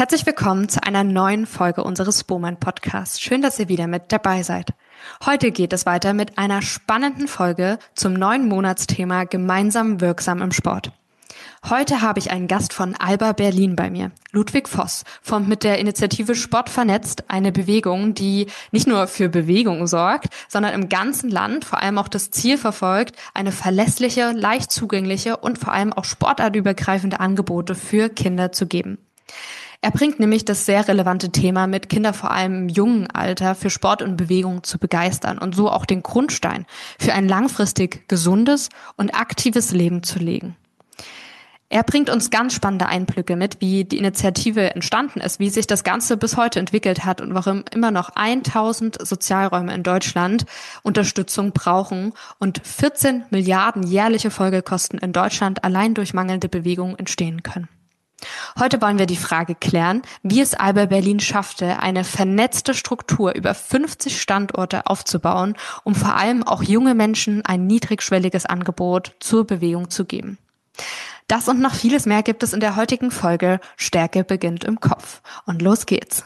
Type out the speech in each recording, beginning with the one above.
Herzlich willkommen zu einer neuen Folge unseres Spoman-Podcasts. Schön, dass ihr wieder mit dabei seid. Heute geht es weiter mit einer spannenden Folge zum 9-Monats-Thema Gemeinsam wirksam im Sport. Heute habe ich einen Gast von Alba Berlin bei mir. Ludwig Voss formt mit der Initiative Sport vernetzt eine Bewegung, die nicht nur für Bewegung sorgt, sondern im ganzen Land vor allem auch das Ziel verfolgt, eine verlässliche, leicht zugängliche und vor allem auch sportartübergreifende Angebote für Kinder zu geben. Er bringt nämlich das sehr relevante Thema mit, Kinder vor allem im jungen Alter für Sport und Bewegung zu begeistern und so auch den Grundstein für ein langfristig gesundes und aktives Leben zu legen. Er bringt uns ganz spannende Einblicke mit, wie die Initiative entstanden ist, wie sich das Ganze bis heute entwickelt hat und warum immer noch 1000 Sozialräume in Deutschland Unterstützung brauchen und 14 Milliarden jährliche Folgekosten in Deutschland allein durch mangelnde Bewegung entstehen können. Heute wollen wir die Frage klären, wie es Alba Berlin schaffte, eine vernetzte Struktur über 50 Standorte aufzubauen, um vor allem auch junge Menschen ein niedrigschwelliges Angebot zur Bewegung zu geben. Das und noch vieles mehr gibt es in der heutigen Folge Stärke beginnt im Kopf. Und los geht's.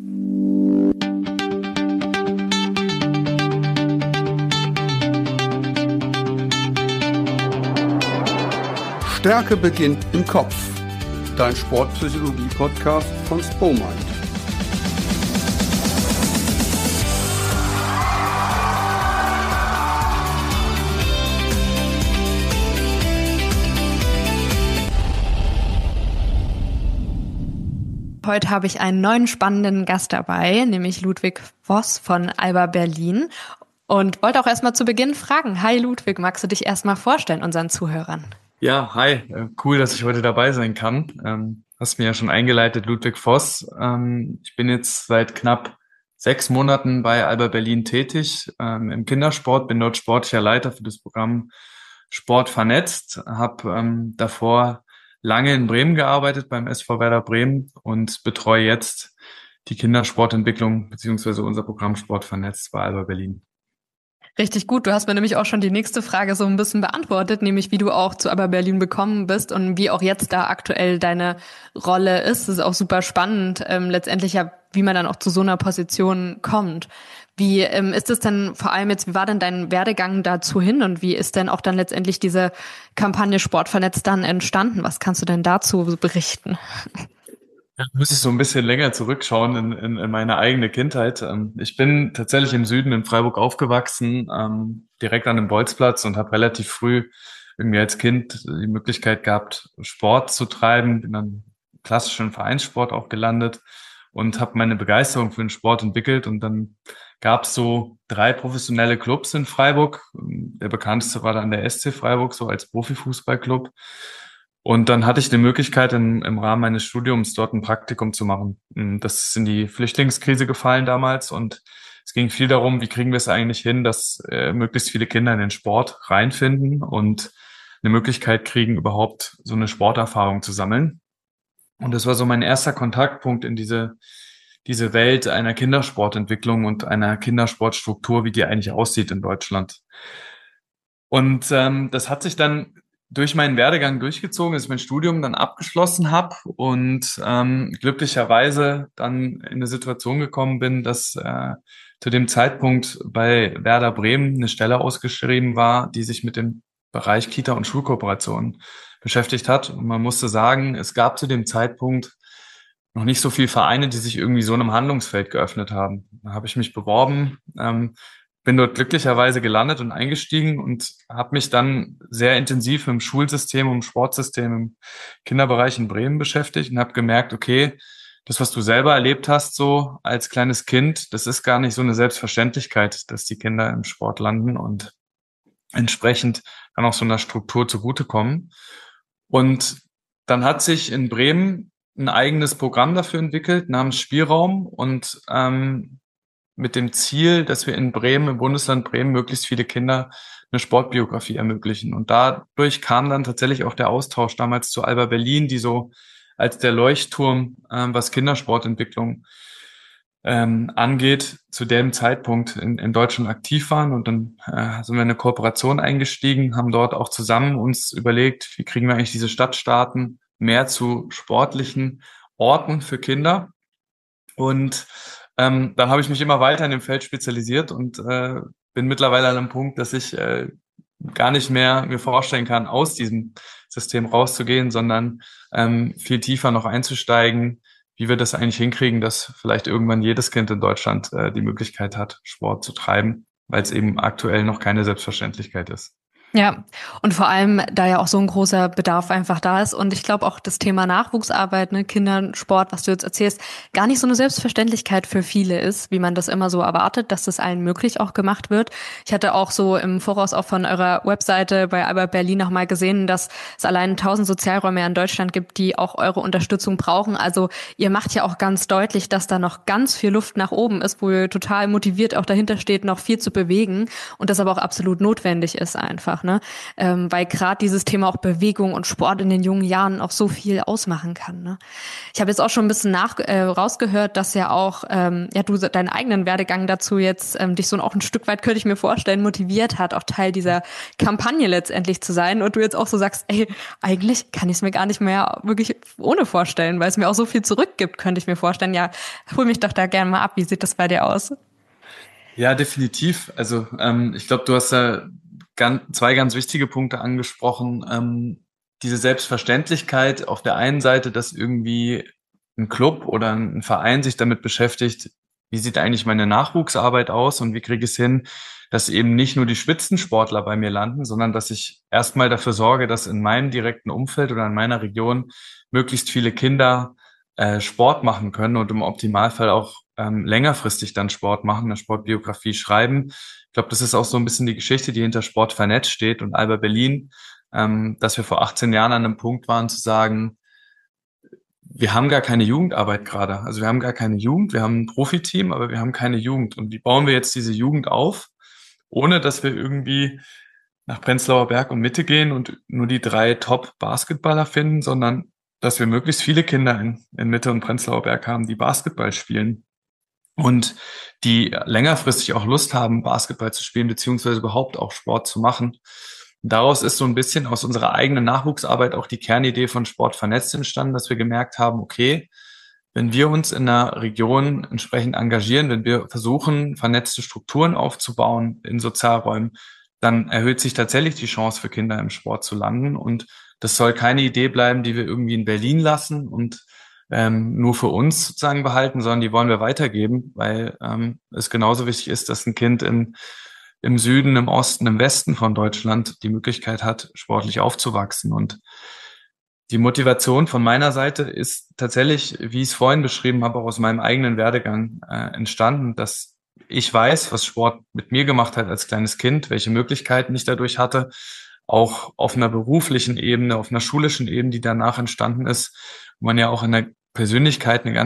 Stärke beginnt im Kopf. Dein Sportpsychologie-Podcast von Spoman. Heute habe ich einen neuen spannenden Gast dabei, nämlich Ludwig Voss von Alba Berlin. Und wollte auch erstmal zu Beginn fragen, hi Ludwig, magst du dich erstmal vorstellen unseren Zuhörern? Ja, hi, cool, dass ich heute dabei sein kann. Hast mir ja schon eingeleitet, Ludwig Voss. Ich bin jetzt seit knapp 6 Monaten bei Alba Berlin tätig, im Kindersport, bin dort sportlicher Leiter für das Programm Sport vernetzt, habe davor lange in Bremen gearbeitet beim SV Werder Bremen und betreue jetzt die Kindersportentwicklung beziehungsweise unser Programm Sport vernetzt bei Alba Berlin. Richtig gut. Du hast mir nämlich auch schon die nächste Frage so ein bisschen beantwortet, nämlich wie du auch zu Alba Berlin gekommen bist und wie auch jetzt da aktuell deine Rolle ist. Das ist auch super spannend, letztendlich ja, wie man dann auch zu so einer Position kommt. Wie ist es denn vor allem jetzt, wie war denn dein Werdegang dazu hin und wie ist denn auch dann letztendlich diese Kampagne Sport vernetzt dann entstanden? Was kannst du denn dazu berichten? Muss ich so ein bisschen länger zurückschauen in meine eigene Kindheit. Ich bin tatsächlich im Süden in Freiburg aufgewachsen, direkt an dem Bolzplatz und habe relativ früh irgendwie als Kind die Möglichkeit gehabt, Sport zu treiben. Bin dann im klassischen Vereinssport auch gelandet und habe meine Begeisterung für den Sport entwickelt. Und dann gab es so 3 professionelle Clubs in Freiburg. Der bekannteste war dann der SC Freiburg, so als Profifußballclub. Und dann hatte ich die Möglichkeit, im Rahmen meines Studiums dort ein Praktikum zu machen. Das ist in die Flüchtlingskrise gefallen damals und es ging viel darum, wie kriegen wir es eigentlich hin, dass möglichst viele Kinder in den Sport reinfinden und eine Möglichkeit kriegen, überhaupt so eine Sporterfahrung zu sammeln. Und das war so mein erster Kontaktpunkt in diese Welt einer Kindersportentwicklung und einer Kindersportstruktur, wie die eigentlich aussieht in Deutschland. Und das hat sich dann durch meinen Werdegang durchgezogen, dass ich mein Studium dann abgeschlossen habe und glücklicherweise dann in eine Situation gekommen bin, dass zu dem Zeitpunkt bei Werder Bremen eine Stelle ausgeschrieben war, die sich mit dem Bereich Kita- und Schulkooperation beschäftigt hat. Und man musste sagen, es gab zu dem Zeitpunkt noch nicht so viele Vereine, die sich irgendwie so einem Handlungsfeld geöffnet haben. Da habe ich mich beworben, bin dort glücklicherweise gelandet und eingestiegen und habe mich dann sehr intensiv im Schulsystem, im Sportsystem, im Kinderbereich in Bremen beschäftigt und habe gemerkt, okay, das, was du selber erlebt hast, so als kleines Kind, das ist gar nicht so eine Selbstverständlichkeit, dass die Kinder im Sport landen und entsprechend dann auch so einer Struktur zugutekommen. Und dann hat sich in Bremen ein eigenes Programm dafür entwickelt, namens Spielraum und mit dem Ziel, dass wir in Bremen, im Bundesland Bremen, möglichst viele Kinder eine Sportbiografie ermöglichen. Und dadurch kam dann tatsächlich auch der Austausch damals zu Alba Berlin, die so als der Leuchtturm, was Kindersportentwicklung angeht, zu dem Zeitpunkt in Deutschland aktiv waren. Und dann sind wir in eine Kooperation eingestiegen, haben dort auch zusammen uns überlegt, wie kriegen wir eigentlich diese Stadtstaaten mehr zu sportlichen Orten für Kinder. Und dann habe ich mich immer weiter in dem Feld spezialisiert und bin mittlerweile an einem Punkt, dass ich gar nicht mehr mir vorstellen kann, aus diesem System rauszugehen, sondern viel tiefer noch einzusteigen, wie wir das eigentlich hinkriegen, dass vielleicht irgendwann jedes Kind in Deutschland die Möglichkeit hat, Sport zu treiben, weil es eben aktuell noch keine Selbstverständlichkeit ist. Ja, und vor allem, da ja auch so ein großer Bedarf einfach da ist. Und ich glaube auch das Thema Nachwuchsarbeit, ne, Kindersport, was du jetzt erzählst, gar nicht so eine Selbstverständlichkeit für viele ist, wie man das immer so erwartet, dass das allen möglich auch gemacht wird. Ich hatte auch so im Voraus auch von eurer Webseite bei Alba Berlin nochmal gesehen, dass es allein 1000 Sozialräume in Deutschland gibt, die auch eure Unterstützung brauchen. Also ihr macht ja auch ganz deutlich, dass da noch ganz viel Luft nach oben ist, wo ihr total motiviert auch dahinter steht, noch viel zu bewegen und das aber auch absolut notwendig ist einfach. Ne? Weil gerade dieses Thema auch Bewegung und Sport in den jungen Jahren auch so viel ausmachen kann. Ne? Ich habe jetzt auch schon ein bisschen rausgehört, dass ja auch du deinen eigenen Werdegang dazu jetzt dich so auch ein Stück weit, könnte ich mir vorstellen, motiviert hat, auch Teil dieser Kampagne letztendlich zu sein. Und du jetzt auch so sagst, ey, eigentlich kann ich es mir gar nicht mehr wirklich ohne vorstellen, weil es mir auch so viel zurückgibt, könnte ich mir vorstellen. Ja, hol mich doch da gerne mal ab. Wie sieht das bei dir aus? Ja, definitiv. Also ich glaube, du hast da zwei ganz wichtige Punkte angesprochen. Diese Selbstverständlichkeit auf der einen Seite, dass irgendwie ein Club oder ein Verein sich damit beschäftigt, wie sieht eigentlich meine Nachwuchsarbeit aus und wie kriege ich es hin, dass eben nicht nur die Spitzensportler bei mir landen, sondern dass ich erstmal dafür sorge, dass in meinem direkten Umfeld oder in meiner Region möglichst viele Kinder Sport machen können und im Optimalfall auch längerfristig dann Sport machen, eine Sportbiografie schreiben. Ich glaube, das ist auch so ein bisschen die Geschichte, die hinter Sport vernetzt steht und Alba Berlin, dass wir vor 18 Jahren an einem Punkt waren zu sagen, wir haben gar keine Jugendarbeit gerade. Also wir haben gar keine Jugend, wir haben ein Profiteam, aber wir haben keine Jugend. Und wie bauen wir jetzt diese Jugend auf, ohne dass wir irgendwie nach Prenzlauer Berg und Mitte gehen und nur die 3 Top-Basketballer finden, sondern dass wir möglichst viele Kinder in Mitte und Prenzlauer Berg haben, die Basketball spielen und die längerfristig auch Lust haben, Basketball zu spielen, beziehungsweise überhaupt auch Sport zu machen. Daraus ist so ein bisschen aus unserer eigenen Nachwuchsarbeit auch die Kernidee von Sport vernetzt entstanden, dass wir gemerkt haben, okay, wenn wir uns in einer Region entsprechend engagieren, wenn wir versuchen, vernetzte Strukturen aufzubauen in Sozialräumen, dann erhöht sich tatsächlich die Chance für Kinder im Sport zu landen. Und das soll keine Idee bleiben, die wir irgendwie in Berlin lassen und nur für uns sozusagen behalten, sondern die wollen wir weitergeben, weil es genauso wichtig ist, dass ein Kind im Süden, im Osten, im Westen von Deutschland die Möglichkeit hat, sportlich aufzuwachsen. Und die Motivation von meiner Seite ist tatsächlich, wie ich es vorhin beschrieben habe, auch aus meinem eigenen Werdegang entstanden, dass ich weiß, was Sport mit mir gemacht hat als kleines Kind, welche Möglichkeiten ich dadurch hatte, auch auf einer beruflichen Ebene, auf einer schulischen Ebene, die danach entstanden ist, wo man ja auch in der Persönlichkeit eine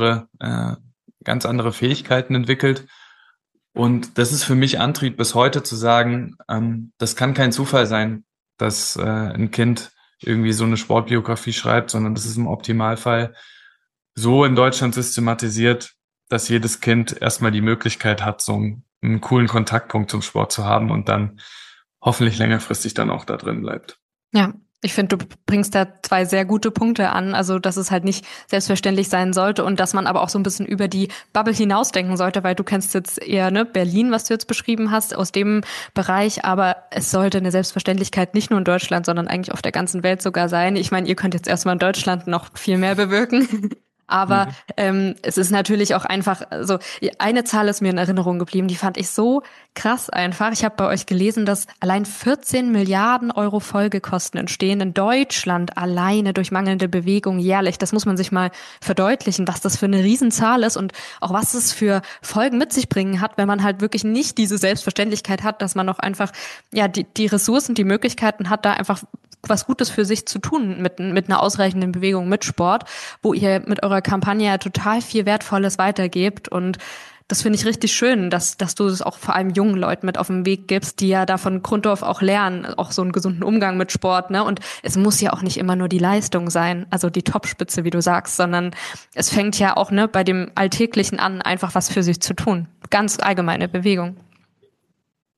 ganz andere Fähigkeiten entwickelt. Und das ist für mich Antrieb bis heute zu sagen, das kann kein Zufall sein, dass ein Kind irgendwie so eine Sportbiografie schreibt, sondern das ist im Optimalfall so in Deutschland systematisiert, dass jedes Kind erstmal die Möglichkeit hat, so einen coolen Kontaktpunkt zum Sport zu haben und dann hoffentlich längerfristig dann auch da drin bleibt. Ja, ich finde, du bringst da 2 sehr gute Punkte an. Also, dass es halt nicht selbstverständlich sein sollte und dass man aber auch so ein bisschen über die Bubble hinausdenken sollte, weil du kennst jetzt eher Berlin, was du jetzt beschrieben hast, aus dem Bereich. Aber es sollte eine Selbstverständlichkeit nicht nur in Deutschland, sondern eigentlich auf der ganzen Welt sogar sein. Ich meine, ihr könnt jetzt erstmal in Deutschland noch viel mehr bewirken. Aber es ist natürlich auch einfach, also eine Zahl ist mir in Erinnerung geblieben, die fand ich so krass einfach. Ich habe bei euch gelesen, dass allein 14 Milliarden Euro Folgekosten entstehen in Deutschland alleine durch mangelnde Bewegung jährlich. Das muss man sich mal verdeutlichen, was das für eine Riesenzahl ist und auch was es für Folgen mit sich bringen hat, wenn man halt wirklich nicht diese Selbstverständlichkeit hat, dass man auch einfach die Ressourcen, die Möglichkeiten hat, da einfach was Gutes für sich zu tun mit einer ausreichenden Bewegung, mit Sport, wo ihr mit eurer Kampagne ja total viel Wertvolles weitergebt. Und das finde ich richtig schön, dass du es auch vor allem jungen Leuten mit auf den Weg gibst, die ja da von Grund auf auch lernen, auch so einen gesunden Umgang mit Sport, ne? Und es muss ja auch nicht immer nur die Leistung sein, also die Topspitze, wie du sagst, sondern es fängt ja auch bei dem Alltäglichen an, einfach was für sich zu tun. Ganz allgemeine Bewegung.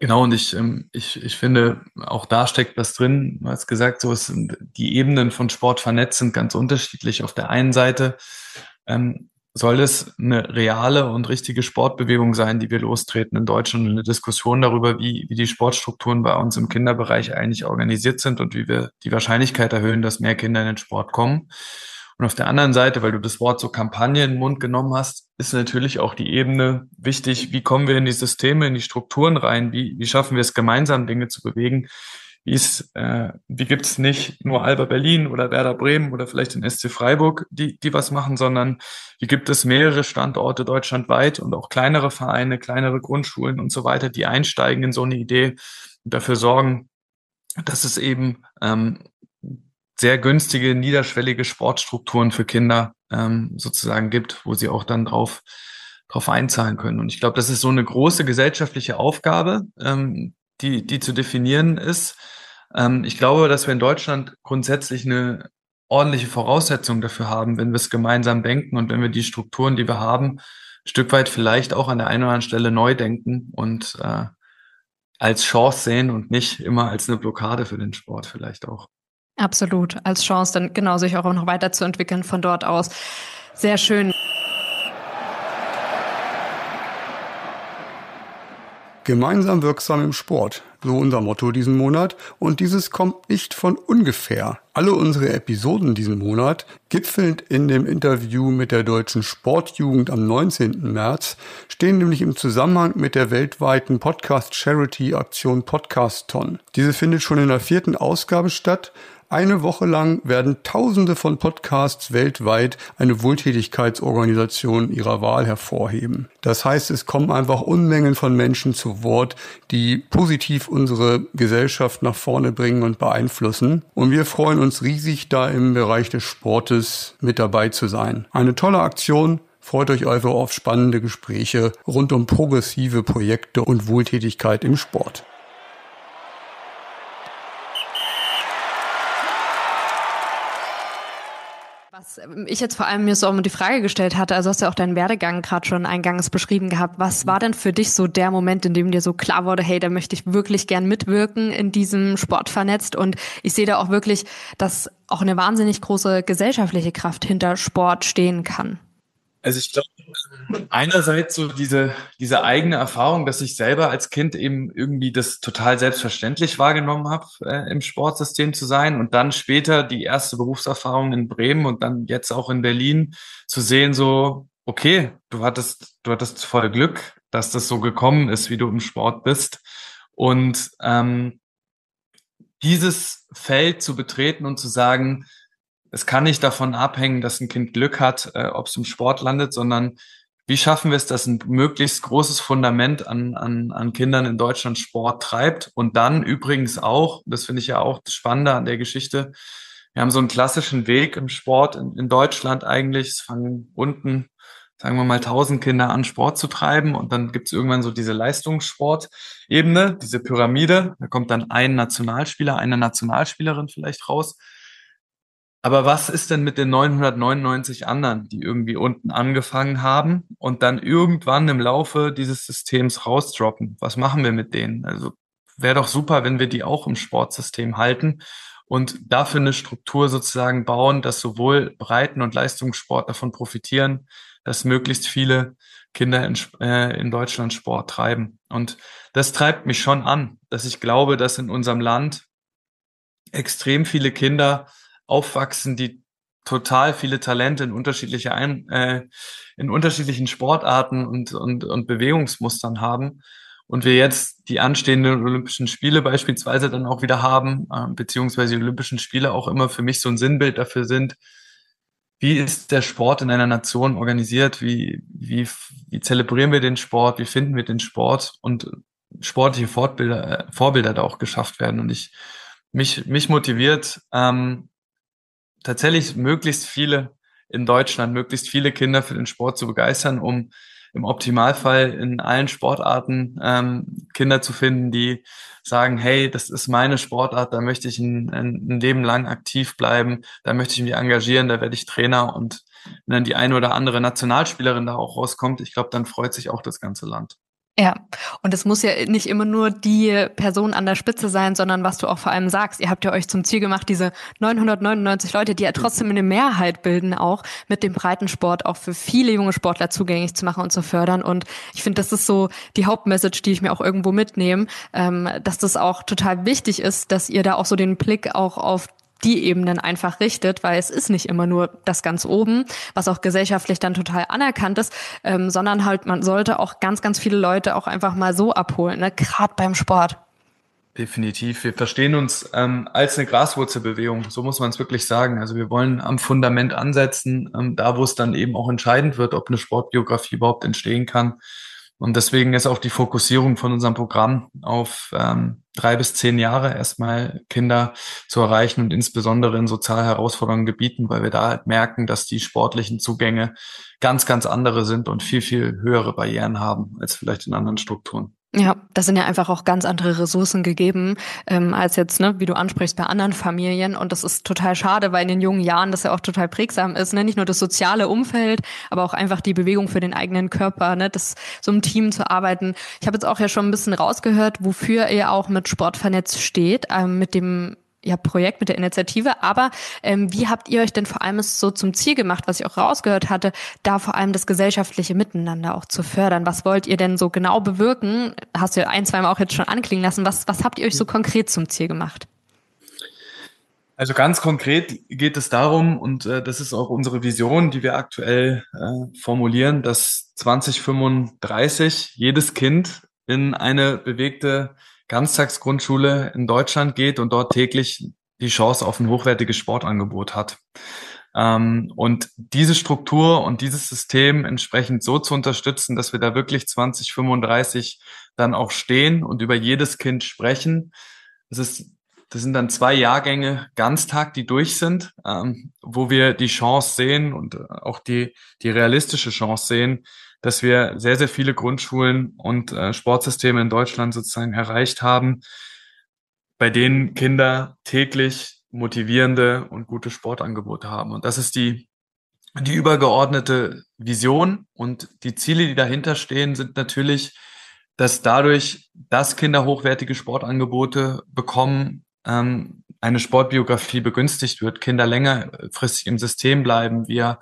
Genau, und ich finde, auch da steckt was drin. Du hast gesagt, so es sind die Ebenen von Sport vernetzt sind ganz unterschiedlich. Auf der einen Seite soll es eine reale und richtige Sportbewegung sein, die wir lostreten in Deutschland, eine Diskussion darüber, wie die Sportstrukturen bei uns im Kinderbereich eigentlich organisiert sind und wie wir die Wahrscheinlichkeit erhöhen, dass mehr Kinder in den Sport kommen. Und auf der anderen Seite, weil du das Wort so Kampagne in den Mund genommen hast, ist natürlich auch die Ebene wichtig. Wie kommen wir in die Systeme, in die Strukturen rein? Wie schaffen wir es gemeinsam, Dinge zu bewegen? Wie gibt es nicht nur Alba Berlin oder Werder Bremen oder vielleicht den SC Freiburg, die was machen, sondern wie gibt es mehrere Standorte deutschlandweit und auch kleinere Vereine, kleinere Grundschulen und so weiter, die einsteigen in so eine Idee und dafür sorgen, dass es eben sehr günstige, niederschwellige Sportstrukturen für Kinder sozusagen gibt, wo sie auch dann drauf einzahlen können. Und ich glaube, das ist so eine große gesellschaftliche Aufgabe, die zu definieren ist. Ich glaube, dass wir in Deutschland grundsätzlich eine ordentliche Voraussetzung dafür haben, wenn wir es gemeinsam denken und wenn wir die Strukturen, die wir haben, ein Stück weit vielleicht auch an der einen oder anderen Stelle neu denken und als Chance sehen und nicht immer als eine Blockade für den Sport vielleicht auch. Absolut, als Chance dann genau sich auch noch weiterzuentwickeln von dort aus. Sehr schön. Gemeinsam wirksam im Sport, so unser Motto diesen Monat, und dieses kommt nicht von ungefähr. Alle unsere Episoden diesen Monat, gipfelnd in dem Interview mit der Deutschen Sportjugend am 19. März, stehen nämlich im Zusammenhang mit der weltweiten Podcast-Charity-Aktion Podcaston. Diese findet schon in der 4. Ausgabe statt. Eine Woche lang werden Tausende von Podcasts weltweit eine Wohltätigkeitsorganisation ihrer Wahl hervorheben. Das heißt, es kommen einfach Unmengen von Menschen zu Wort, die positiv unsere Gesellschaft nach vorne bringen und beeinflussen. Und wir freuen uns riesig, da im Bereich des Sportes mit dabei zu sein. Eine tolle Aktion. Freut euch also auf spannende Gespräche rund um progressive Projekte und Wohltätigkeit im Sport. Was ich jetzt vor allem mir so die Frage gestellt hatte, also hast du ja auch deinen Werdegang gerade schon eingangs beschrieben gehabt. Was war denn für dich so der Moment, in dem dir so klar wurde, hey, da möchte ich wirklich gern mitwirken in diesem Sport vernetzt? Und ich sehe da auch wirklich, dass auch eine wahnsinnig große gesellschaftliche Kraft hinter Sport stehen kann. Also ich glaube, einerseits so diese eigene Erfahrung, dass ich selber als Kind eben irgendwie das total selbstverständlich wahrgenommen habe, im Sportsystem zu sein und dann später die erste Berufserfahrung in Bremen und dann jetzt auch in Berlin zu sehen, so, okay, du hattest voll Glück, dass das so gekommen ist, wie du im Sport bist. Und dieses Feld zu betreten und zu sagen, es kann nicht davon abhängen, dass ein Kind Glück hat, ob es im Sport landet, sondern wie schaffen wir es, dass ein möglichst großes Fundament an Kindern in Deutschland Sport treibt und dann übrigens auch, das finde ich ja auch das Spannende an der Geschichte, wir haben so einen klassischen Weg im Sport in Deutschland eigentlich. Es fangen unten, sagen wir mal, 1000 Kinder an, Sport zu treiben und dann gibt es irgendwann so diese Leistungssportebene, diese Pyramide. Da kommt dann ein Nationalspieler, eine Nationalspielerin vielleicht raus. Aber was ist denn mit den 999 anderen, die irgendwie unten angefangen haben und dann irgendwann im Laufe dieses Systems rausdroppen? Was machen wir mit denen? Also wäre doch super, wenn wir die auch im Sportsystem halten und dafür eine Struktur sozusagen bauen, dass sowohl Breiten- und Leistungssport davon profitieren, dass möglichst viele Kinder in Deutschland Sport treiben. Und das treibt mich schon an, dass ich glaube, dass in unserem Land extrem viele Kinder aufwachsen, die total viele Talente in unterschiedlichen Sportarten und Bewegungsmustern haben. Und wir jetzt die anstehenden Olympischen Spiele beispielsweise dann auch wieder haben, beziehungsweise die Olympischen Spiele auch immer für mich so ein Sinnbild dafür sind, wie ist der Sport in einer Nation organisiert? Wie zelebrieren wir den Sport? Wie finden wir den Sport? Und sportliche Vorbilder da auch geschafft werden. Und mich motiviert, tatsächlich möglichst viele in Deutschland, möglichst viele Kinder für den Sport zu begeistern, um im Optimalfall in allen Sportarten Kinder zu finden, die sagen, hey, das ist meine Sportart, da möchte ich ein Leben lang aktiv bleiben, da möchte ich mich engagieren, da werde ich Trainer und wenn dann die eine oder andere Nationalspielerin da auch rauskommt, ich glaube, dann freut sich auch das ganze Land. Ja, und es muss ja nicht immer nur die Person an der Spitze sein, sondern was du auch vor allem sagst. Ihr habt ja euch zum Ziel gemacht, diese 999 Leute, die ja trotzdem eine Mehrheit bilden, auch mit dem Breitensport auch für viele junge Sportler zugänglich zu machen und zu fördern. Und ich finde, das ist so die Hauptmessage, die ich mir auch irgendwo mitnehme, dass das auch total wichtig ist, dass ihr da auch so den Blick auch auf die Ebenen einfach richtet, weil es ist nicht immer nur das ganz oben, was auch gesellschaftlich dann total anerkannt ist, sondern halt man sollte auch ganz, ganz viele Leute auch einfach mal so abholen, ne? Gerade beim Sport. Definitiv. Wir verstehen uns als eine Graswurzelbewegung, so muss man es wirklich sagen. Also wir wollen am Fundament ansetzen, da wo es dann eben auch entscheidend wird, ob eine Sportbiografie überhaupt entstehen kann. Und deswegen ist auch die Fokussierung von unserem Programm auf 3 bis 10 Jahre erstmal Kinder zu erreichen und insbesondere in sozial herausfordernden Gebieten, weil wir da halt merken, dass die sportlichen Zugänge ganz, ganz andere sind und viel, viel höhere Barrieren haben als vielleicht in anderen Strukturen. Ja, das sind ja einfach auch ganz andere Ressourcen gegeben, als jetzt, ne, wie du ansprichst, bei anderen Familien. Und das ist total schade, weil in den jungen Jahren das ja auch total prägsam ist, ne? Nicht nur das soziale Umfeld, aber auch einfach die Bewegung für den eigenen Körper, ne? Das so im Team zu arbeiten. Ich habe jetzt auch ja schon ein bisschen rausgehört, wofür ihr auch mit Sport vernetzt steht, mit dem Projekt, mit der Initiative, aber wie habt ihr euch denn vor allem es so zum Ziel gemacht, was ich auch rausgehört hatte, da vor allem das gesellschaftliche Miteinander auch zu fördern? Was wollt ihr denn so genau bewirken? Hast du ja ein, zwei Mal auch jetzt schon anklingen lassen. Was habt ihr euch so konkret zum Ziel gemacht? Also ganz konkret geht es darum, und das ist auch unsere Vision, die wir aktuell formulieren, dass 2035 jedes Kind in eine bewegte Ganztagsgrundschule in Deutschland geht und dort täglich die Chance auf ein hochwertiges Sportangebot hat. Und diese Struktur und dieses System entsprechend so zu unterstützen, dass wir da wirklich 2035 dann auch stehen und über jedes Kind sprechen. Das sind dann 2 Jahrgänge Ganztag, die durch sind, wo wir die Chance sehen und auch die realistische Chance sehen, dass wir sehr, sehr viele Grundschulen und Sportsysteme in Deutschland sozusagen erreicht haben, bei denen Kinder täglich motivierende und gute Sportangebote haben. Und das ist die übergeordnete Vision, und die Ziele, die dahinter stehen, sind natürlich, dass dadurch, dass Kinder hochwertige Sportangebote bekommen, eine Sportbiografie begünstigt wird, Kinder längerfristig im System bleiben, wir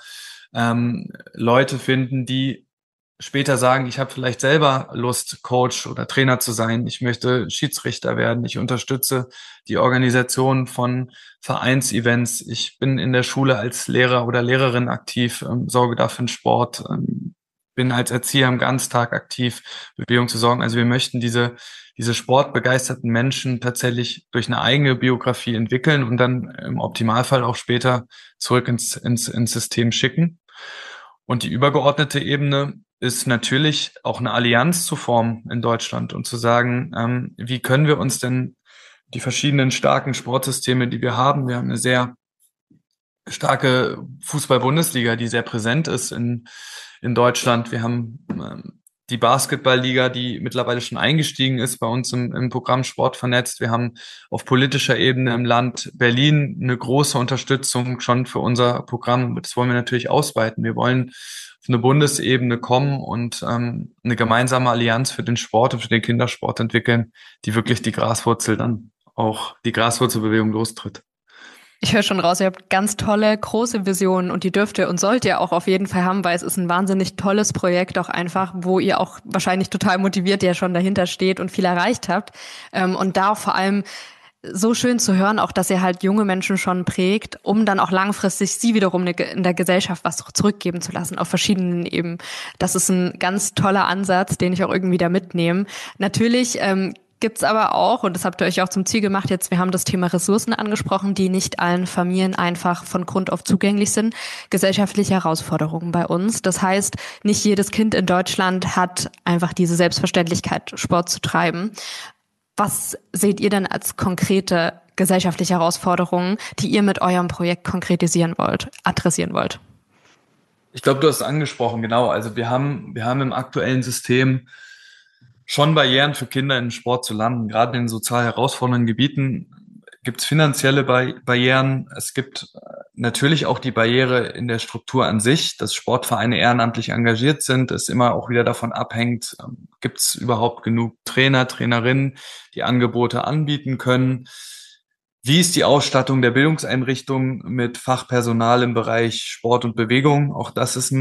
Leute finden, die später sagen, ich habe vielleicht selber Lust, Coach oder Trainer zu sein, ich möchte Schiedsrichter werden, ich unterstütze die Organisation von Vereinsevents, ich bin in der Schule als Lehrer oder Lehrerin aktiv, sorge dafür den Sport, bin als Erzieher am Ganztag aktiv, Bewegung zu sorgen. Also wir möchten diese sportbegeisterten Menschen tatsächlich durch eine eigene Biografie entwickeln und dann im Optimalfall auch später zurück ins System schicken. Und die übergeordnete Ebene ist natürlich auch eine Allianz zu formen in Deutschland und zu sagen, wie können wir uns denn die verschiedenen starken Sportsysteme, die wir haben eine sehr starke Fußball-Bundesliga, die sehr präsent ist in Deutschland. Wir haben die Basketballliga, die mittlerweile schon eingestiegen ist bei uns im Programm Sport vernetzt. Wir haben auf politischer Ebene im Land Berlin eine große Unterstützung schon für unser Programm. Das wollen wir natürlich ausweiten. Wir wollen auf eine Bundesebene kommen und eine gemeinsame Allianz für den Sport und für den Kindersport entwickeln, die wirklich die Graswurzel dann auch die Graswurzelbewegung lostritt. Ich höre schon raus, ihr habt ganz tolle, große Visionen und die dürft ihr und sollt ihr auch auf jeden Fall haben, weil es ist ein wahnsinnig tolles Projekt auch einfach, wo ihr auch wahrscheinlich total motiviert ja schon dahinter steht und viel erreicht habt. Und da vor allem so schön zu hören, auch dass ihr halt junge Menschen schon prägt, um dann auch langfristig sie wiederum in der Gesellschaft was zurückgeben zu lassen, auf verschiedenen Ebenen. Das ist ein ganz toller Ansatz, den ich auch irgendwie da mitnehme. Natürlich gibt's aber auch, und das habt ihr euch auch zum Ziel gemacht jetzt, wir haben das Thema Ressourcen angesprochen, die nicht allen Familien einfach von Grund auf zugänglich sind, gesellschaftliche Herausforderungen bei uns. Das heißt, nicht jedes Kind in Deutschland hat einfach diese Selbstverständlichkeit, Sport zu treiben. Was seht ihr denn als konkrete gesellschaftliche Herausforderungen, die ihr mit eurem Projekt konkretisieren wollt, adressieren wollt? Ich glaube, du hast es angesprochen, genau. Also wir haben im aktuellen System schon Barrieren für Kinder in den Sport zu landen. Gerade in sozial herausfordernden Gebieten gibt es finanzielle Barrieren. Es gibt natürlich auch die Barriere in der Struktur an sich, dass Sportvereine ehrenamtlich engagiert sind, es immer auch wieder davon abhängt, gibt es überhaupt genug Trainer, Trainerinnen, die Angebote anbieten können. Wie ist die Ausstattung der Bildungseinrichtungen mit Fachpersonal im Bereich Sport und Bewegung? Auch das ist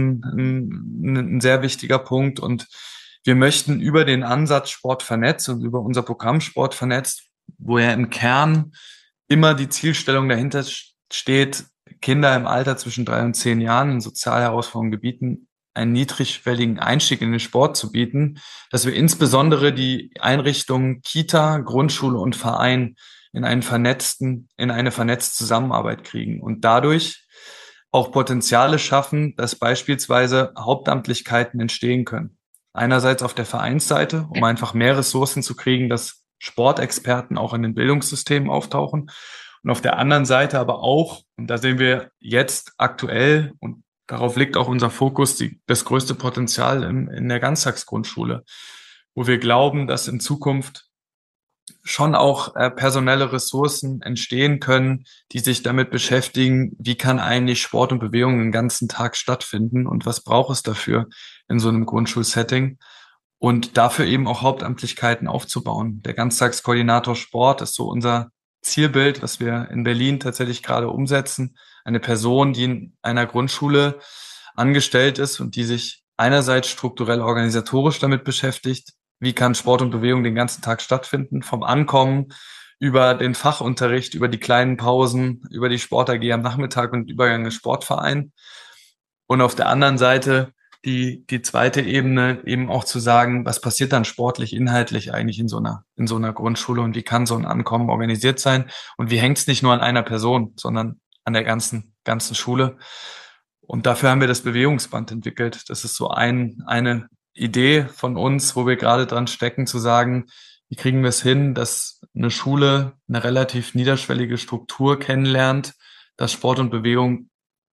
ein sehr wichtiger Punkt. Und wir möchten über den Ansatz Sport vernetzt und über unser Programm Sport vernetzt, wo ja im Kern immer die Zielstellung dahinter steht, Kinder im Alter zwischen 3 und 10 Jahren in sozial herausfordernden Gebieten einen niedrigschwelligen Einstieg in den Sport zu bieten, dass wir insbesondere die Einrichtungen Kita, Grundschule und Verein in eine vernetzte Zusammenarbeit kriegen und dadurch auch Potenziale schaffen, dass beispielsweise Hauptamtlichkeiten entstehen können. Einerseits auf der Vereinsseite, um einfach mehr Ressourcen zu kriegen, dass Sportexperten auch in den Bildungssystemen auftauchen. Und auf der anderen Seite aber auch, und da sehen wir jetzt aktuell, und darauf liegt auch unser Fokus, das größte Potenzial in der Ganztagsgrundschule, wo wir glauben, dass in Zukunft schon auch personelle Ressourcen entstehen können, die sich damit beschäftigen, wie kann eigentlich Sport und Bewegung den ganzen Tag stattfinden und was braucht es dafür in so einem Grundschulsetting und dafür eben auch Hauptamtlichkeiten aufzubauen. Der Ganztagskoordinator Sport ist so unser Zielbild, was wir in Berlin tatsächlich gerade umsetzen. Eine Person, die in einer Grundschule angestellt ist und die sich einerseits strukturell organisatorisch damit beschäftigt, wie kann Sport und Bewegung den ganzen Tag stattfinden, vom Ankommen über den Fachunterricht, über die kleinen Pausen, über die Sport-AG am Nachmittag und Übergang ins Sportverein. Und auf der anderen Seite die zweite Ebene eben auch zu sagen, was passiert dann sportlich, inhaltlich eigentlich in so einer Grundschule und wie kann so ein Ankommen organisiert sein und wie hängt es nicht nur an einer Person, sondern an der ganzen Schule. Und dafür haben wir das Bewegungsband entwickelt. Das ist so eine Idee von uns, wo wir gerade dran stecken, zu sagen, wie kriegen wir es hin, dass eine Schule eine relativ niederschwellige Struktur kennenlernt, dass Sport und Bewegung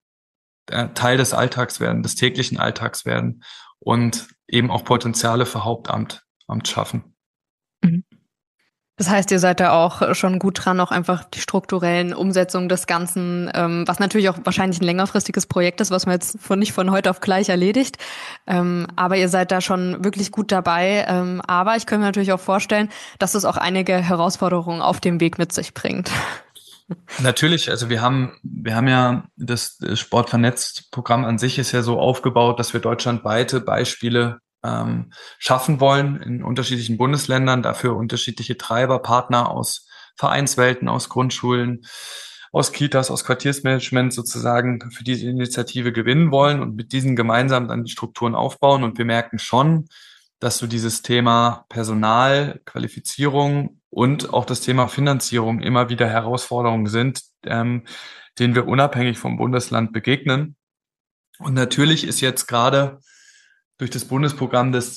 Teil des Alltags werden, des täglichen Alltags werden und eben auch Potenziale für Hauptamt schaffen. Das heißt, ihr seid da auch schon gut dran, auch einfach die strukturellen Umsetzungen des Ganzen, was natürlich auch wahrscheinlich ein längerfristiges Projekt ist, was man jetzt nicht von heute auf gleich erledigt. Aber ihr seid da schon wirklich gut dabei. Aber ich könnte mir natürlich auch vorstellen, dass es auch einige Herausforderungen auf dem Weg mit sich bringt. Natürlich, also wir haben ja das Sportvernetzt-Programm an sich ist ja so aufgebaut, dass wir deutschlandweite Beispiele schaffen wollen in unterschiedlichen Bundesländern, dafür unterschiedliche Treiber, Partner aus Vereinswelten, aus Grundschulen, aus Kitas, aus Quartiersmanagement sozusagen für diese Initiative gewinnen wollen und mit diesen gemeinsam dann die Strukturen aufbauen. Und wir merken schon, dass so dieses Thema Personal, Qualifizierung und auch das Thema Finanzierung immer wieder Herausforderungen sind, denen wir unabhängig vom Bundesland begegnen. Und natürlich ist jetzt gerade durch das Bundesprogramm der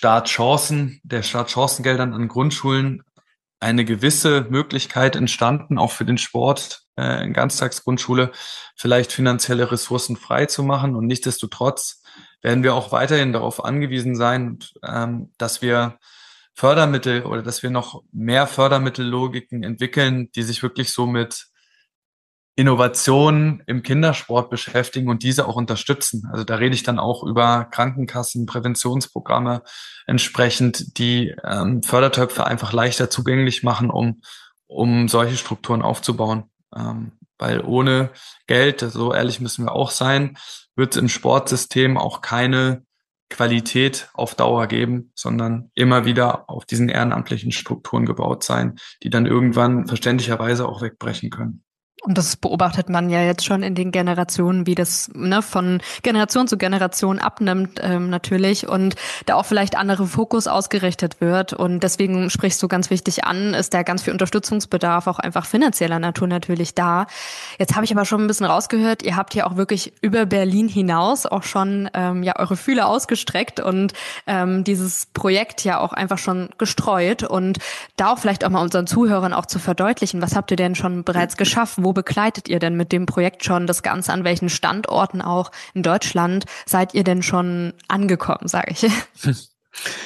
Startchancengeldern an Grundschulen eine gewisse Möglichkeit entstanden, auch für den Sport in Ganztagsgrundschule vielleicht finanzielle Ressourcen frei zu machen. Und nichtsdestotrotz werden wir auch weiterhin darauf angewiesen sein, dass wir Fördermittel oder dass wir noch mehr Fördermittellogiken entwickeln, die sich wirklich so mit Innovationen im Kindersport beschäftigen und diese auch unterstützen. Also da rede ich dann auch über Krankenkassen, Präventionsprogramme entsprechend, die Fördertöpfe einfach leichter zugänglich machen, um solche Strukturen aufzubauen. Weil ohne Geld, so ehrlich müssen wir auch sein, wird es im Sportsystem auch keine Qualität auf Dauer geben, sondern immer wieder auf diesen ehrenamtlichen Strukturen gebaut sein, die dann irgendwann verständlicherweise auch wegbrechen können. Und das beobachtet man ja jetzt schon in den Generationen, wie das von Generation zu Generation abnimmt natürlich und da auch vielleicht andere Fokus ausgerichtet wird. Und deswegen sprichst du ganz wichtig an, ist da ganz viel Unterstützungsbedarf, auch einfach finanzieller Natur natürlich da. Jetzt habe ich aber schon ein bisschen rausgehört, ihr habt ja auch wirklich über Berlin hinaus auch schon eure Fühler ausgestreckt und dieses Projekt ja auch einfach schon gestreut. Und da auch vielleicht auch mal unseren Zuhörern auch zu verdeutlichen, was habt ihr denn schon bereits geschafft? Wo begleitet ihr denn mit dem Projekt schon das Ganze? An welchen Standorten auch in Deutschland seid ihr denn schon angekommen, sage ich?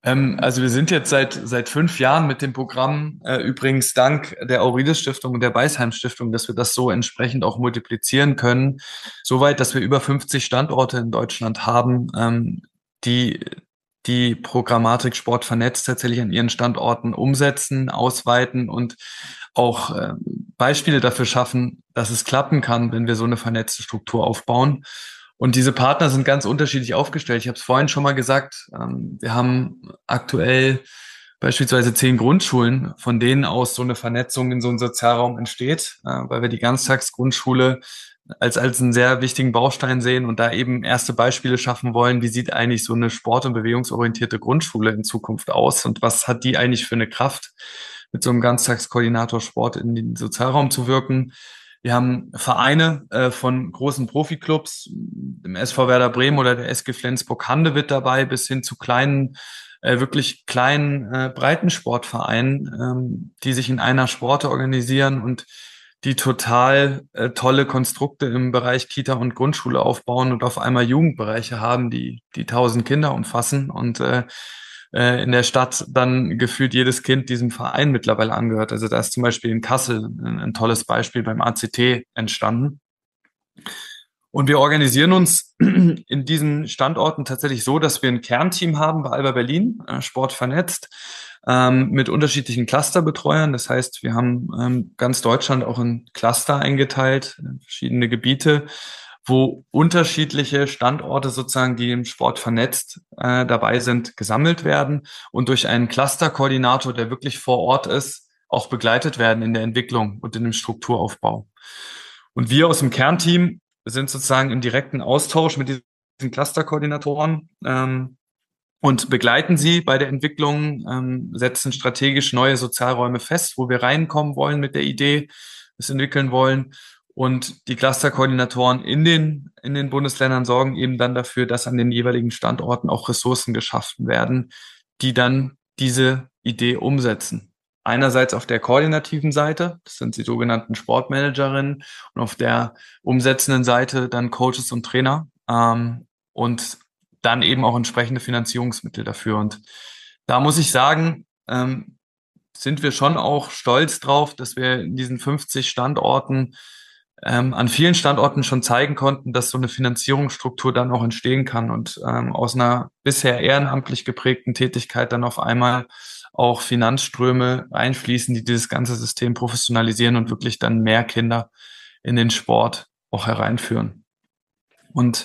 Also wir sind jetzt seit 5 Jahren mit dem Programm, übrigens dank der Aurelius-Stiftung und der Beisheim-Stiftung, dass wir das so entsprechend auch multiplizieren können. Soweit, dass wir über 50 Standorte in Deutschland haben, die die Programmatik Sport vernetzt tatsächlich an ihren Standorten umsetzen, ausweiten und auch Beispiele dafür schaffen, dass es klappen kann, wenn wir so eine vernetzte Struktur aufbauen. Und diese Partner sind ganz unterschiedlich aufgestellt. Ich habe es vorhin schon mal gesagt, wir haben aktuell beispielsweise 10 Grundschulen, von denen aus so eine Vernetzung in so einem Sozialraum entsteht, weil wir die Ganztagsgrundschule als einen sehr wichtigen Baustein sehen und da eben erste Beispiele schaffen wollen, wie sieht eigentlich so eine sport- und bewegungsorientierte Grundschule in Zukunft aus und was hat die eigentlich für eine Kraft, mit so einem Ganztagskoordinator Sport in den Sozialraum zu wirken. Wir haben Vereine von großen Profiklubs, dem SV Werder Bremen oder der SG Flensburg-Handewitt dabei, bis hin zu kleinen, wirklich kleinen Breitensportvereinen, die sich in einer Sparte organisieren und die total tolle Konstrukte im Bereich Kita und Grundschule aufbauen und auf einmal Jugendbereiche haben, die 1000 Kinder umfassen und in der Stadt dann gefühlt jedes Kind diesem Verein mittlerweile angehört. Also da ist zum Beispiel in Kassel ein tolles Beispiel beim ACT entstanden. Und wir organisieren uns in diesen Standorten tatsächlich so, dass wir ein Kernteam haben bei Alba Berlin, Sport vernetzt, mit unterschiedlichen Clusterbetreuern. Das heißt, wir haben ganz Deutschland auch in Cluster eingeteilt, verschiedene Gebiete, wo unterschiedliche Standorte sozusagen, die im Sport vernetzt dabei sind, gesammelt werden und durch einen Clusterkoordinator, der wirklich vor Ort ist, auch begleitet werden in der Entwicklung und in dem Strukturaufbau. Und wir aus dem Kernteam sind sozusagen im direkten Austausch mit diesen Clusterkoordinatoren und begleiten sie bei der Entwicklung, setzen strategisch neue Sozialräume fest, wo wir reinkommen wollen mit der Idee, es entwickeln wollen. Und die Clusterkoordinatoren in den Bundesländern sorgen eben dann dafür, dass an den jeweiligen Standorten auch Ressourcen geschaffen werden, die dann diese Idee umsetzen. Einerseits auf der koordinativen Seite, das sind die sogenannten Sportmanagerinnen, und auf der umsetzenden Seite dann Coaches und Trainer und dann eben auch entsprechende Finanzierungsmittel dafür. Und da muss ich sagen, sind wir schon auch stolz drauf, dass wir in diesen 50 Standorten an vielen Standorten schon zeigen konnten, dass so eine Finanzierungsstruktur dann auch entstehen kann und aus einer bisher ehrenamtlich geprägten Tätigkeit dann auf einmal auch Finanzströme einfließen, die dieses ganze System professionalisieren und wirklich dann mehr Kinder in den Sport auch hereinführen. Und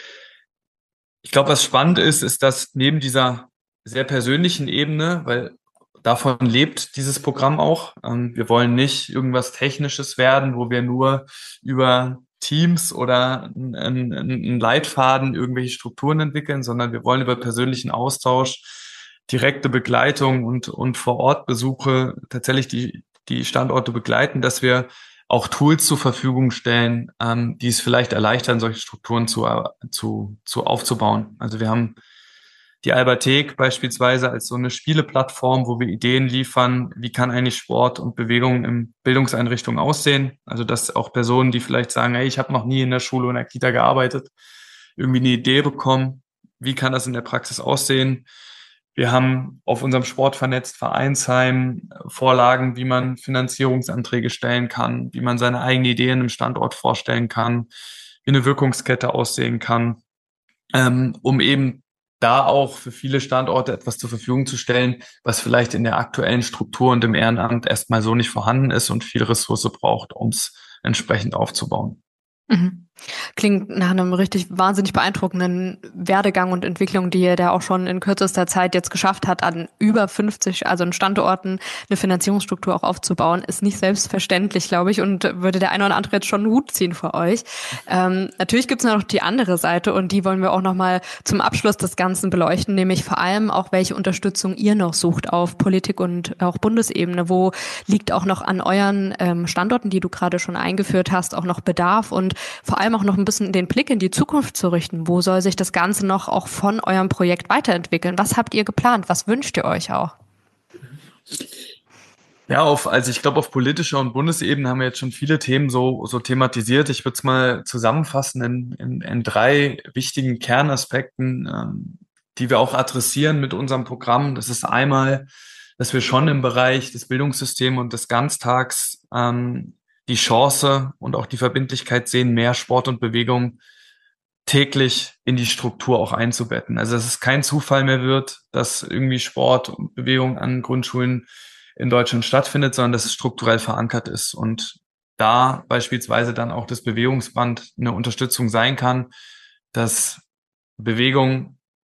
ich glaube, was spannend ist, dass neben dieser sehr persönlichen Ebene, weil davon lebt dieses Programm auch. Wir wollen nicht irgendwas Technisches werden, wo wir nur über Teams oder einen Leitfaden irgendwelche Strukturen entwickeln, sondern wir wollen über persönlichen Austausch, direkte Begleitung und Vor-Ort-Besuche tatsächlich die Standorte begleiten, dass wir auch Tools zur Verfügung stellen, die es vielleicht erleichtern, solche Strukturen aufzubauen. Also wir haben die Albathek beispielsweise als so eine Spieleplattform, wo wir Ideen liefern, wie kann eigentlich Sport und Bewegung in Bildungseinrichtungen aussehen. Also dass auch Personen, die vielleicht sagen, hey, ich habe noch nie in der Schule oder in der Kita gearbeitet, irgendwie eine Idee bekommen, wie kann das in der Praxis aussehen. Wir haben auf unserem Sport vernetzt Vereinsheim Vorlagen, wie man Finanzierungsanträge stellen kann, wie man seine eigenen Ideen im Standort vorstellen kann, wie eine Wirkungskette aussehen kann, um eben da auch für viele Standorte etwas zur Verfügung zu stellen, was vielleicht in der aktuellen Struktur und im Ehrenamt erstmal so nicht vorhanden ist und viel Ressource braucht, um es entsprechend aufzubauen. Mhm. Klingt nach einem richtig wahnsinnig beeindruckenden Werdegang und Entwicklung, die ihr da auch schon in kürzester Zeit jetzt geschafft hat, an über 50, also in Standorten, eine Finanzierungsstruktur auch aufzubauen. Ist nicht selbstverständlich, glaube ich, und würde der eine oder andere jetzt schon einen Hut ziehen für euch. Natürlich gibt es noch die andere Seite und die wollen wir auch nochmal zum Abschluss des Ganzen beleuchten, nämlich vor allem auch, welche Unterstützung ihr noch sucht auf Politik und auch Bundesebene. Wo liegt auch noch an euren Standorten, die du gerade schon eingeführt hast, auch noch Bedarf und vor allem auch noch ein bisschen den Blick in die Zukunft zu richten. Wo soll sich das Ganze noch auch von eurem Projekt weiterentwickeln? Was habt ihr geplant? Was wünscht ihr euch auch? Ja, also ich glaube, auf politischer und Bundesebene haben wir jetzt schon viele Themen so thematisiert. Ich würde es mal zusammenfassen in 3 wichtigen Kernaspekten, die wir auch adressieren mit unserem Programm. Das ist einmal, dass wir schon im Bereich des Bildungssystems und des Ganztags die Chance und auch die Verbindlichkeit sehen, mehr Sport und Bewegung täglich in die Struktur auch einzubetten. Also dass es kein Zufall mehr wird, dass irgendwie Sport und Bewegung an Grundschulen in Deutschland stattfindet, sondern dass es strukturell verankert ist und da beispielsweise dann auch das Bewegungsband eine Unterstützung sein kann, dass Bewegung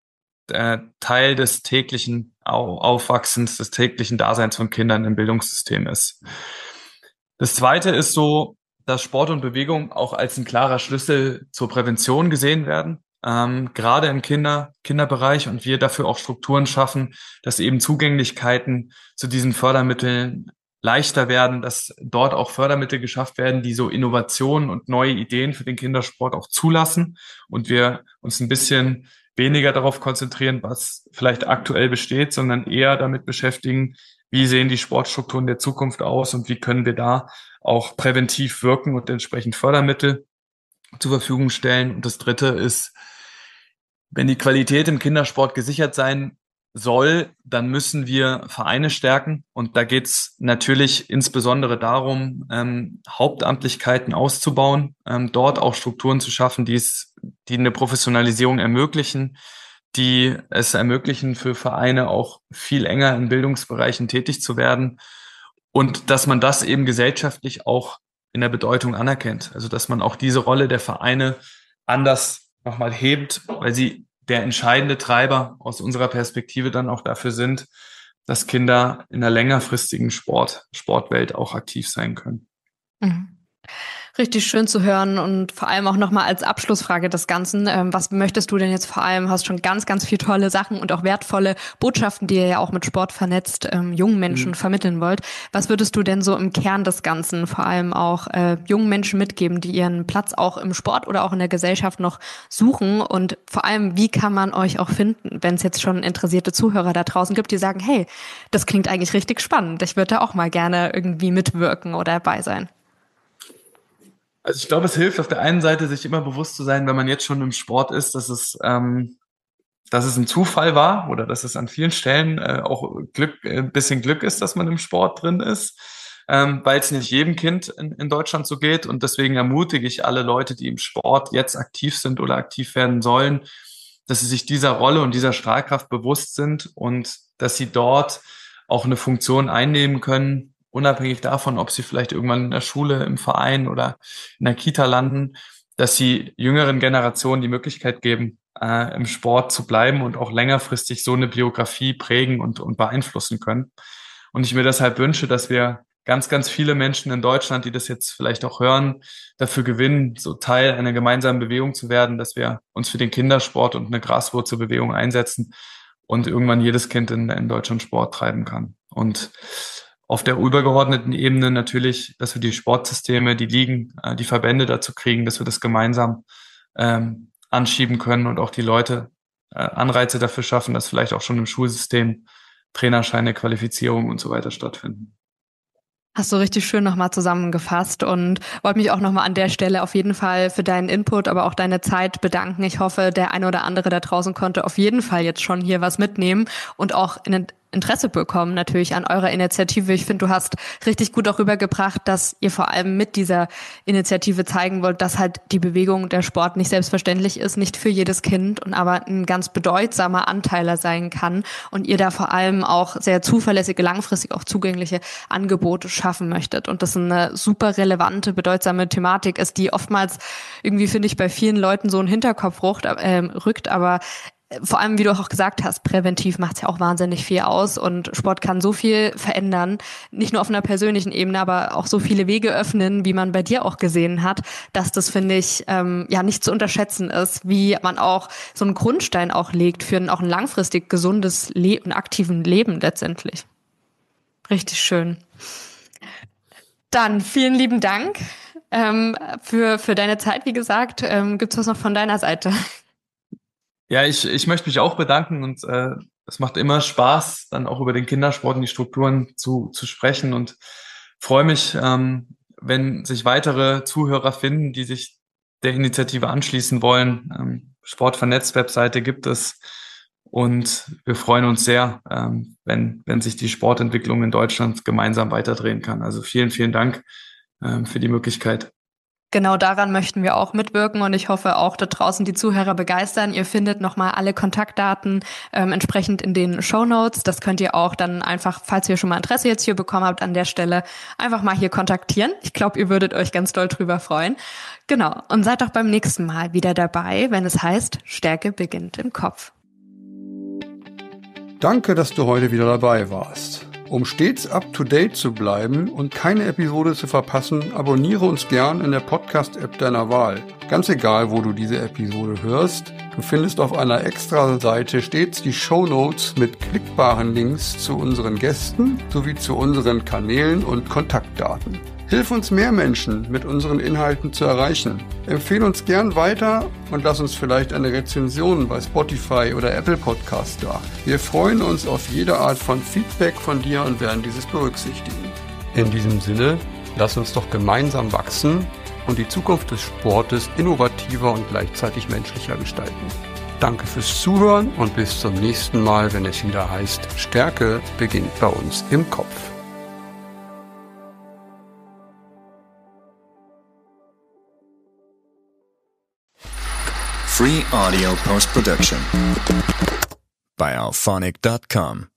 Teil des täglichen Aufwachsens, des täglichen Daseins von Kindern im Bildungssystem ist. Das Zweite ist so, dass Sport und Bewegung auch als ein klarer Schlüssel zur Prävention gesehen werden, gerade im Kinderbereich und wir dafür auch Strukturen schaffen, dass eben Zugänglichkeiten zu diesen Fördermitteln leichter werden, dass dort auch Fördermittel geschafft werden, die so Innovationen und neue Ideen für den Kindersport auch zulassen und wir uns ein bisschen weniger darauf konzentrieren, was vielleicht aktuell besteht, sondern eher damit beschäftigen, wie sehen die Sportstrukturen der Zukunft aus und wie können wir da auch präventiv wirken und entsprechend Fördermittel zur Verfügung stellen. Und das Dritte ist, wenn die Qualität im Kindersport gesichert sein soll, dann müssen wir Vereine stärken. Und da geht es natürlich insbesondere darum, Hauptamtlichkeiten auszubauen, dort auch Strukturen zu schaffen, die eine Professionalisierung ermöglichen, die es ermöglichen, für Vereine auch viel enger in Bildungsbereichen tätig zu werden und dass man das eben gesellschaftlich auch in der Bedeutung anerkennt. Also dass man auch diese Rolle der Vereine anders nochmal hebt, weil sie der entscheidende Treiber aus unserer Perspektive dann auch dafür sind, dass Kinder in einer längerfristigen Sportwelt auch aktiv sein können. Mhm. Richtig schön zu hören und vor allem auch nochmal als Abschlussfrage des Ganzen. Was möchtest du denn jetzt vor allem? Hast schon ganz, ganz viele tolle Sachen und auch wertvolle Botschaften, die ihr ja auch mit Sport vernetzt, jungen Menschen vermitteln wollt. Was würdest du denn so im Kern des Ganzen vor allem auch jungen Menschen mitgeben, die ihren Platz auch im Sport oder auch in der Gesellschaft noch suchen? Und vor allem, wie kann man euch auch finden, wenn es jetzt schon interessierte Zuhörer da draußen gibt, die sagen, hey, das klingt eigentlich richtig spannend. Ich würde da auch mal gerne irgendwie mitwirken oder dabei sein. Also ich glaube, es hilft auf der einen Seite, sich immer bewusst zu sein, wenn man jetzt schon im Sport ist, dass es ein Zufall war oder dass es an vielen Stellen auch ein bisschen Glück ist, dass man im Sport drin ist, weil es nicht jedem Kind in Deutschland so geht. Und deswegen ermutige ich alle Leute, die im Sport jetzt aktiv sind oder aktiv werden sollen, dass sie sich dieser Rolle und dieser Strahlkraft bewusst sind und dass sie dort auch eine Funktion einnehmen können, unabhängig davon, ob sie vielleicht irgendwann in der Schule, im Verein oder in der Kita landen, dass sie jüngeren Generationen die Möglichkeit geben, im Sport zu bleiben und auch längerfristig so eine Biografie prägen und beeinflussen können. Und ich mir deshalb wünsche, dass wir ganz, ganz viele Menschen in Deutschland, die das jetzt vielleicht auch hören, dafür gewinnen, so Teil einer gemeinsamen Bewegung zu werden, dass wir uns für den Kindersport und eine Graswurzelbewegung einsetzen und irgendwann jedes Kind in Deutschland Sport treiben kann. Und auf der übergeordneten Ebene natürlich, dass wir die Sportsysteme, die Ligen, die Verbände dazu kriegen, dass wir das gemeinsam anschieben können und auch die Leute Anreize dafür schaffen, dass vielleicht auch schon im Schulsystem Trainerscheine, Qualifizierung und so weiter stattfinden. Hast du richtig schön nochmal zusammengefasst und wollte mich auch nochmal an der Stelle auf jeden Fall für deinen Input, aber auch deine Zeit bedanken. Ich hoffe, der eine oder andere da draußen konnte auf jeden Fall jetzt schon hier was mitnehmen und auch in Interesse bekommen natürlich an eurer Initiative. Ich finde, du hast richtig gut auch rübergebracht, dass ihr vor allem mit dieser Initiative zeigen wollt, dass halt die Bewegung, der Sport nicht selbstverständlich ist, nicht für jedes Kind und aber ein ganz bedeutsamer Anteiler sein kann und ihr da vor allem auch sehr zuverlässige, langfristig auch zugängliche Angebote schaffen möchtet und das eine super relevante, bedeutsame Thematik ist, die oftmals irgendwie, finde ich, bei vielen Leuten so in den Hinterkopf rückt, aber vor allem, wie du auch gesagt hast, präventiv macht es ja auch wahnsinnig viel aus und Sport kann so viel verändern, nicht nur auf einer persönlichen Ebene, aber auch so viele Wege öffnen, wie man bei dir auch gesehen hat, dass das, finde ich, ja nicht zu unterschätzen ist, wie man auch so einen Grundstein auch legt für auch ein langfristig gesundes und aktiven Leben letztendlich. Richtig schön. Dann vielen lieben Dank für deine Zeit, wie gesagt. Gibt's was noch von deiner Seite? Ja, ich möchte mich auch bedanken und es macht immer Spaß, dann auch über den Kindersport und die Strukturen zu sprechen und freue mich, wenn sich weitere Zuhörer finden, die sich der Initiative anschließen wollen. Sport vernetzt Webseite gibt es Und wir freuen uns sehr, wenn sich die Sportentwicklung in Deutschland gemeinsam weiterdrehen kann. Also vielen, vielen Dank für die Möglichkeit. Genau daran möchten wir auch mitwirken und ich hoffe auch da draußen die Zuhörer begeistern. Ihr findet nochmal alle Kontaktdaten entsprechend in den Shownotes. Das könnt ihr auch dann einfach, falls ihr schon mal Interesse jetzt hier bekommen habt an der Stelle, einfach mal hier kontaktieren. Ich glaube, ihr würdet euch ganz doll drüber freuen. Genau, und seid auch beim nächsten Mal wieder dabei, wenn es heißt, Stärke beginnt im Kopf. Danke, dass du heute wieder dabei warst. Um stets up-to-date zu bleiben und keine Episode zu verpassen, abonniere uns gern in der Podcast-App deiner Wahl. Ganz egal, wo du diese Episode hörst, du findest auf einer extra Seite stets die Shownotes mit klickbaren Links zu unseren Gästen sowie zu unseren Kanälen und Kontaktdaten. Hilf uns, mehr Menschen mit unseren Inhalten zu erreichen. Empfehle uns gern weiter und lass uns vielleicht eine Rezension bei Spotify oder Apple Podcast da. Wir freuen uns auf jede Art von Feedback von dir und werden dieses berücksichtigen. In diesem Sinne, lass uns doch gemeinsam wachsen und die Zukunft des Sportes innovativer und gleichzeitig menschlicher gestalten. Danke fürs Zuhören und bis zum nächsten Mal, wenn es wieder heißt, Stärke beginnt bei uns im Kopf. Free audio post-production by alphonic.com.